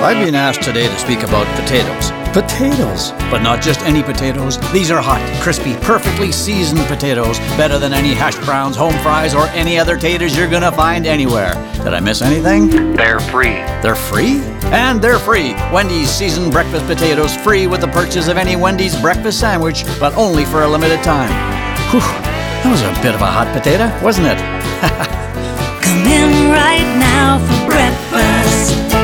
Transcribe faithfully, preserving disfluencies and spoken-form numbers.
I've been asked today to speak about potatoes. Potatoes? But not just any potatoes. These are hot, crispy, perfectly seasoned potatoes. Better than any hash browns, home fries, or any other taters you're gonna find anywhere. Did I miss anything? They're free. They're free? And they're free. Wendy's seasoned breakfast potatoes, free with the purchase of any Wendy's breakfast sandwich, but only for a limited time. Whew, that was a bit of a hot potato, wasn't it? Come in right now for breakfast.